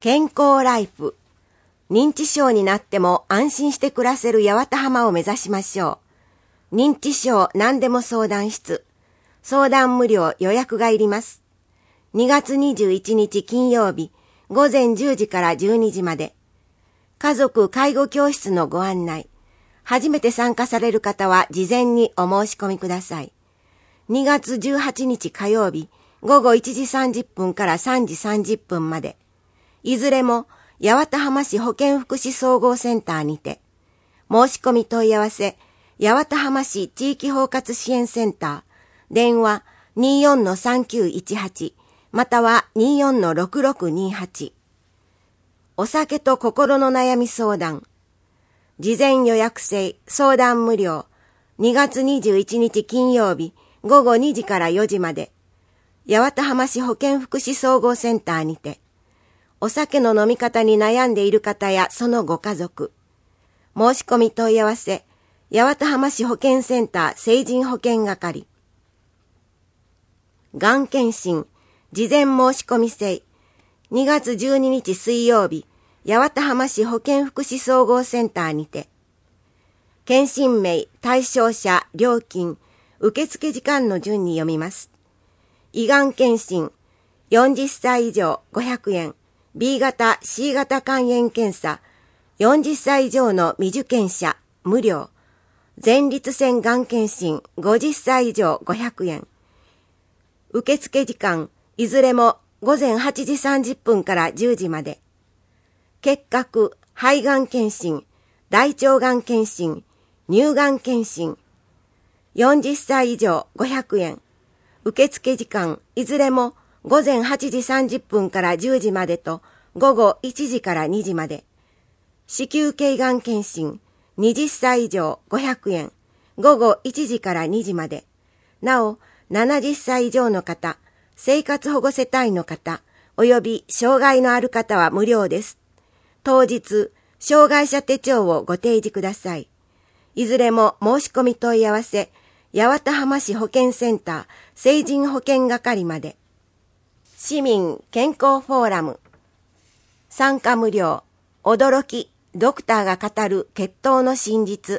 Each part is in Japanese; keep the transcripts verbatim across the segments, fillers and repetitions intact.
健康ライフ。認知症になっても安心して暮らせる八幡浜を目指しましょう。認知症何でも相談室。相談無料、予約がいります。にがつにじゅういちにち金曜日、ごぜんじゅうじからじゅうにじまで。家族介護教室のご案内。初めて参加される方は事前にお申し込みください。にがつじゅうはちにち火曜日、ごごいちじさんじゅっぷんからさんじさんじゅっぷんまで。いずれも八幡浜市保健福祉総合センターにて。申し込み問い合わせ、八幡浜市地域包括支援センター、電話 にじゅうよんのさんきゅういちはち、または にじゅうよんのろくろくにはち。お酒と心の悩み相談。事前予約制、相談無料。にがつにじゅういちにち金曜日、ごごにじからよじまで。八幡浜市保健福祉総合センターにて。お酒の飲み方に悩んでいる方やそのご家族。申し込み問い合わせ、八幡浜市保健センター成人保健係。がん検診、事前申し込み制。にがつじゅうににち水曜日、八幡浜市保健福祉総合センターにて。検診名、対象者、料金、受付時間の順に読みます。胃がん検診、よんじゅっさい以上ごひゃくえん。B 型、C 型肝炎検査、よんじゅっさい以上の未受検者、無料。前立腺がん検診、ごじゅっさい以上ごひゃくえん。受付時間、いずれもごぜんはちじさんじゅっぷんからじゅうじまで。結核、肺がん検診、大腸がん検診、乳がん検診。よんじゅっさい以上ごひゃくえん。受付時間、いずれもごぜんはちじさんじゅっぷんからじゅうじまでとごごいちじからにじまで。子宮頸がん検診、はたち以上ごひゃくえん。ごごいちじからにじまで。なお、ななじゅっさい以上の方、生活保護世帯の方、および障害のある方は無料です。当日、障害者手帳をご提示ください。いずれも申し込み問い合わせ、八幡浜市保健センター成人保健係まで。市民健康フォーラム。参加無料。驚き、ドクターが語る血糖の真実。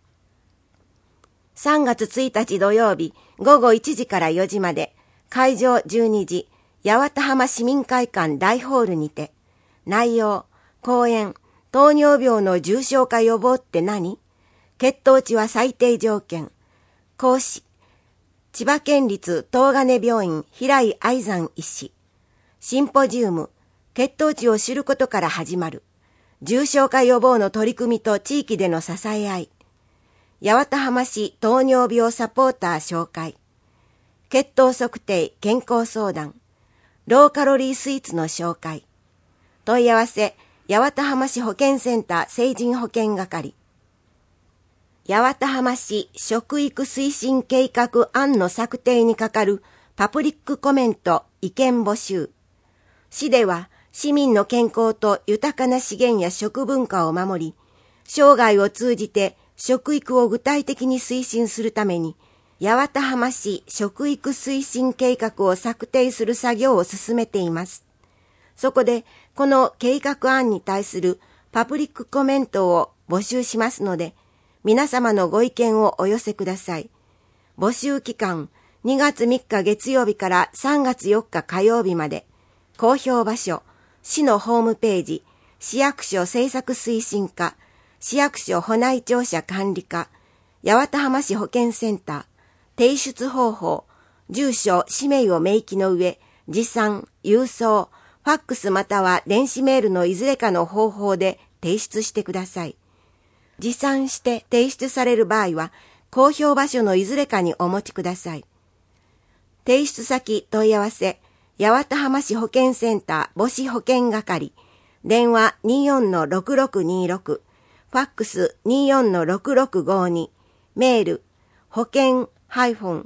さんがつついたち土曜日、ごごいちじからよじまで、会場じゅうにじ、八幡浜市民会館大ホールにて。内容、講演、糖尿病の重症化予防って何？血糖値は最低条件。講師、千葉県立東金病院平井愛山医師。シンポジウム、血糖値を知ることから始まる。重症化予防の取り組みと地域での支え合い。八幡浜市糖尿病サポーター紹介。血糖測定健康相談。ローカロリースイーツの紹介。問い合わせ、八幡浜市保健センター成人保健係。八幡浜市食育推進計画案の策定に係るパブリックコメント意見募集。市では市民の健康と豊かな資源や食文化を守り、生涯を通じて食育を具体的に推進するために、八幡浜市食育推進計画を策定する作業を進めています。そこで、この計画案に対するパブリックコメントを募集しますので、皆様のご意見をお寄せください。募集期間、にがつみっか月曜日からさんがつよっか火曜日まで。公表場所、市のホームページ、市役所政策推進課、市役所保内庁舎管理課、八幡浜市保健センター、提出方法、住所、氏名を明記の上、持参、郵送、ファックスまたは電子メールのいずれかの方法で提出してください。持参して提出される場合は、公表場所のいずれかにお持ちください。提出先問い合わせ、八幡浜市保健センター母子保健係、電話 にじゅうよんのろくろくにろく、ファックス にじゅうよんのろくろくごに、メール、保健 -center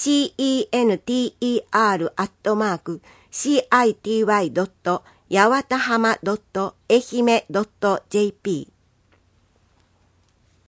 アットマーク シーアイティーワイドットやわたはまドットえひめドットジェーピー